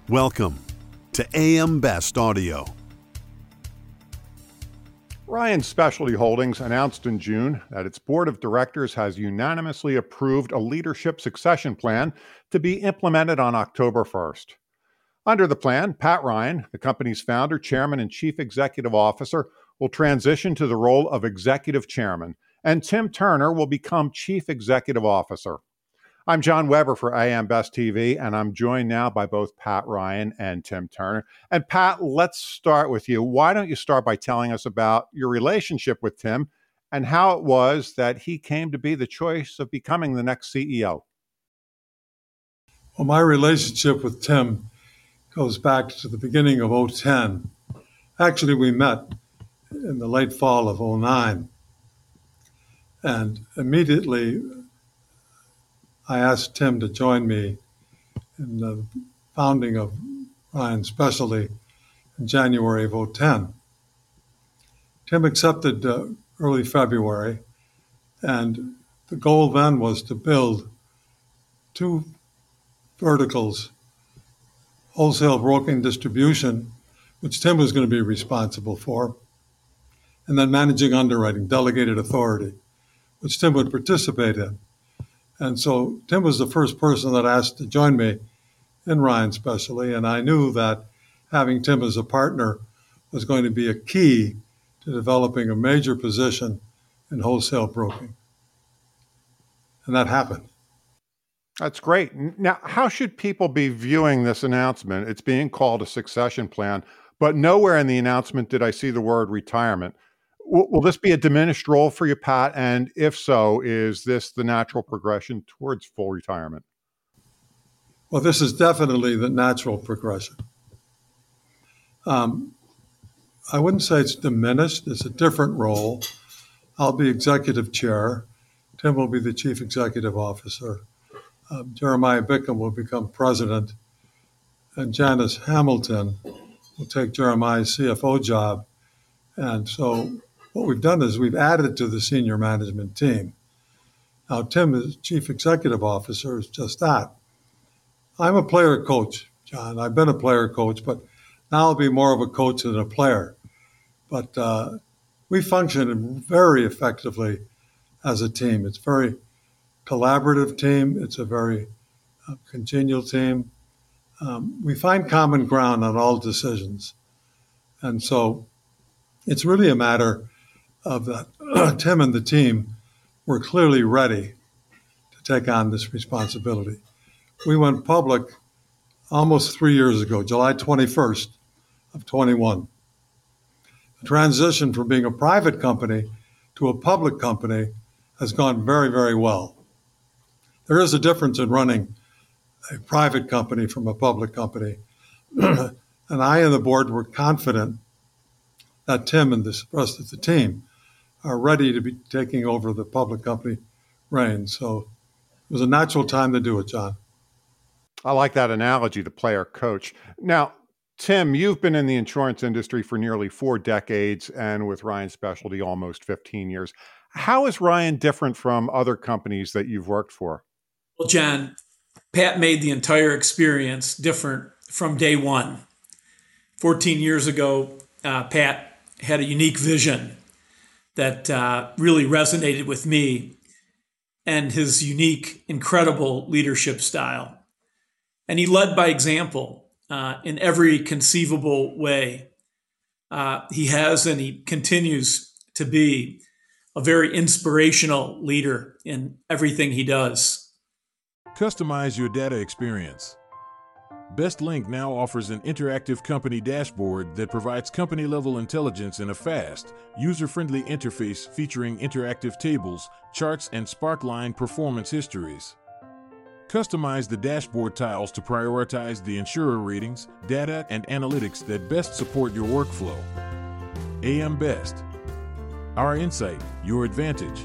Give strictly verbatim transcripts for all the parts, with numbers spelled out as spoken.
Welcome to A M Best Audio. Ryan Specialty Holdings announced in June that its board of directors has unanimously approved a leadership succession plan to be implemented on October first. Under the plan, Pat Ryan, the company's founder, chairman, and chief executive officer, will transition to the role of executive chairman, and Tim Turner will become chief executive officer. I'm John Weber for A M Best T V, and I'm joined now by both Pat Ryan and Tim Turner. And Pat, let's start with you. Why don't you start by telling us about your relationship with Tim and how it was that he came to be the choice of becoming the next C E O? Well, my relationship with Tim goes back to the beginning of oh ten. Actually, we met in the late fall of oh nine. And immediately, I asked Tim to join me in the founding of Ryan Specialty in January of oh ten. Tim accepted uh, early February, and the goal then was to build two verticals, wholesale broking distribution, which Tim was going to be responsible for, and then managing underwriting, delegated authority, which Tim would participate in. And so Tim was the first person that asked to join me in Ryan Specialty, and I knew that having Tim as a partner was going to be a key to developing a major position in wholesale broking. And that happened. That's great. Now, how should people be viewing this announcement? It's being called a succession plan, but nowhere in the announcement did I see the word retirement. Will this be a diminished role for you, Pat? And if so, is this the natural progression towards full retirement? Well, this is definitely the natural progression. Um, I wouldn't say it's diminished. It's a different role. I'll be executive chair. Tim will be the chief executive officer. Um, Jeremiah Bickham will become president. And Janice Hamilton will take Jeremiah's C F O job. And so what we've done is we've added to the senior management team. Now, Tim, as chief executive officer, is just that. I'm a player coach, John. I've been a player coach, but now I'll be more of a coach than a player. But uh, we function very effectively as a team. It's a very collaborative team. It's a very uh, congenial team. Um, we find common ground on all decisions. And so it's really a matter of that Tim and the team were clearly ready to take on this responsibility. We went public almost three years ago, July twenty-first of twenty-one. The transition from being a private company to a public company has gone very, very well. There is a difference in running a private company from a public company. And I and the board were confident that Tim and the rest of the team are ready to be taking over the public company reins. So it was a natural time to do it, John. I like that analogy, the player coach. Now, Tim, you've been in the insurance industry for nearly four decades and with Ryan Specialty almost fifteen years. How is Ryan different from other companies that you've worked for? Well, John, Pat made the entire experience different from day one. fourteen years ago, uh, Pat had a unique vision that uh, really resonated with me and his unique, incredible leadership style. And he led by example uh, in every conceivable way. Uh, he has and he continues to be a very inspirational leader in everything he does. Customize your data experience. BestLink now offers an interactive company dashboard that provides company-level intelligence in a fast, user-friendly interface featuring interactive tables, charts, and Sparkline performance histories. Customize the dashboard tiles to prioritize the insurer ratings, data, and analytics that best support your workflow. A M Best. Our insight, your advantage.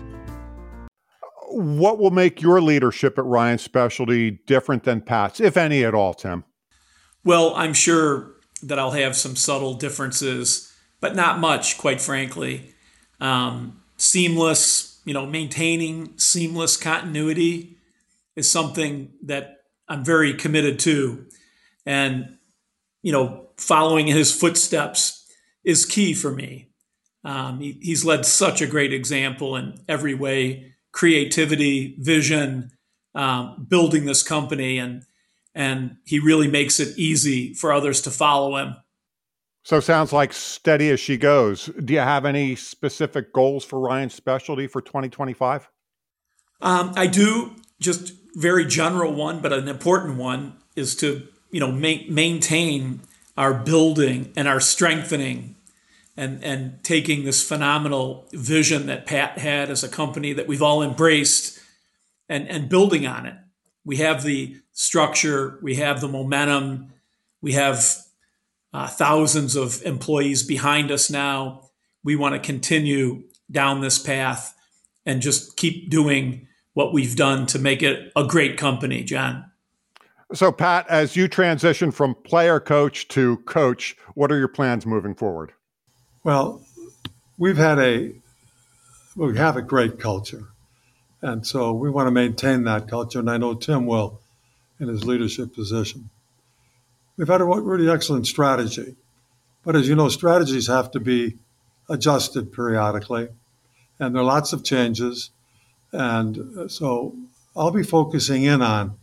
What will make your leadership at Ryan Specialty different than Pat's, if any at all, Tim? Well, I'm sure that I'll have some subtle differences, but not much, quite frankly. Um, seamless, you know, maintaining seamless continuity is something that I'm very committed to. And you know, following in his footsteps is key for me. Um, he, he's led such a great example in every way, creativity, vision, um, building this company, and and he really makes it easy for others to follow him. So sounds like steady as she goes. Do you have any specific goals for Ryan Specialty for twenty twenty-five? Um, I do, just very general one, but an important one is to, you know, ma- maintain our building and our strengthening and, and taking this phenomenal vision that Pat had as a company that we've all embraced and, and building on it. We have the structure, we have the momentum, we have uh, thousands of employees behind us now. We want to continue down this path and just keep doing what we've done to make it a great company, John. So, Pat, as you transition from player coach to coach, what are your plans moving forward? Well, we've had a we have a great culture, and so we want to maintain that culture, and I know Tim will in his leadership position. We've had a really excellent strategy, but as you know, strategies have to be adjusted periodically, and there are lots of changes, and so I'll be focusing in on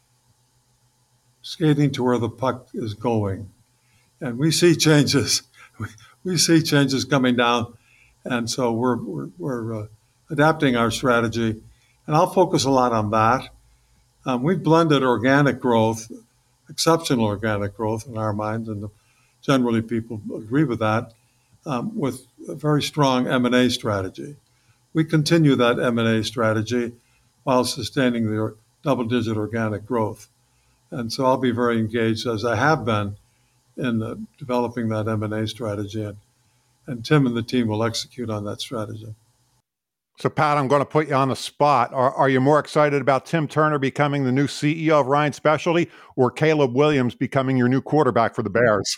skating to where the puck is going. And we see changes. We, we see changes coming down. And so we're, we're, we're uh, adapting our strategy. And I'll focus a lot on that. Um, we've blended organic growth, exceptional organic growth in our minds, and generally people agree with that, um, with a very strong M and A strategy. We continue that M and A strategy while sustaining the double-digit organic growth. And so I'll be very engaged, as I have been, in uh, developing that M and A strategy. And, and Tim and the team will execute on that strategy. So, Pat, I'm going to put you on the spot. Are, are you more excited about Tim Turner becoming the new C E O of Ryan Specialty or Caleb Williams becoming your new quarterback for the Bears?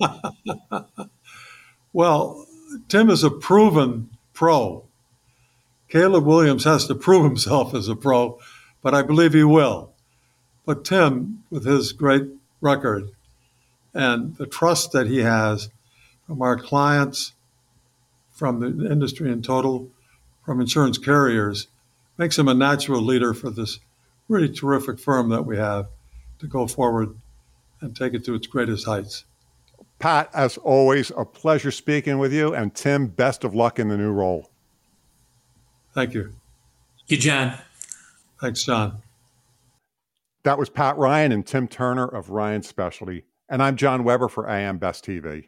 Well, Tim is a proven pro. Caleb Williams has to prove himself as a pro, but I believe he will. But Tim, with his great record and the trust that he has from our clients, from the industry in total, from insurance carriers, makes him a natural leader for this really terrific firm that we have to go forward and take it to its greatest heights. Pat, as always, a pleasure speaking with you. And Tim, best of luck in the new role. Thank you. Thank you, John. Thanks, John. That was Pat Ryan and Tim Turner of Ryan Specialty. And I'm John Weber for A M Best T V.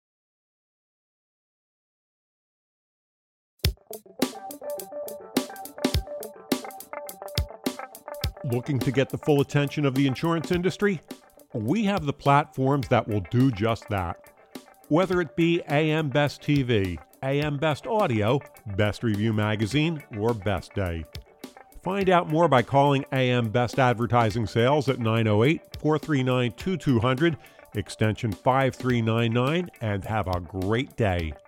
Looking to get the full attention of the insurance industry? We have the platforms that will do just that. Whether it be A M Best T V, A M Best Audio, Best Review Magazine, or Best Day. Find out more by calling A M Best Advertising Sales at nine oh eight, four three nine, two two zero zero, extension five three nine nine, and have a great day.